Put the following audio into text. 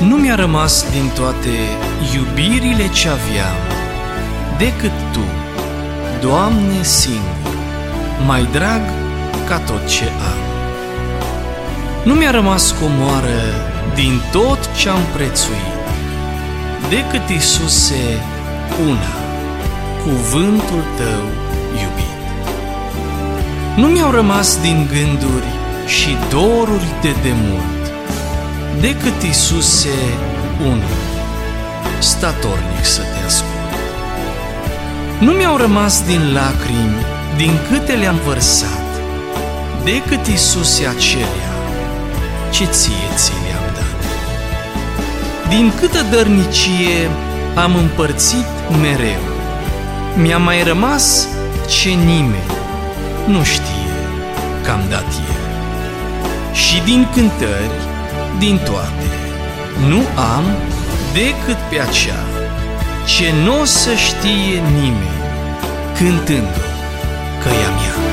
Nu mi-a rămas din toate iubirile ce aveam decât Tu, Doamne, singur, mai drag ca tot ce am. Nu mi-a rămas comoară din tot ce-am prețuit decât, Iisuse, una, cuvântul Tău iubit. Nu mi-au rămas din gânduri și doruri de demult decât, Iisuse, unul, statornic să Te ascult. Nu mi-au rămas din lacrimi, din câte le-am vărsat, decât, Iisuse, acelea ce Ție ți le-am dat. Din câtă dărnicie am împărțit mereu, mi-a mai rămas ce nimeni nu știe că-am dat eu. Și din cântări, din toate, nu am decât pe acea ce n-o să știe nimeni, cântând-o că e a mea.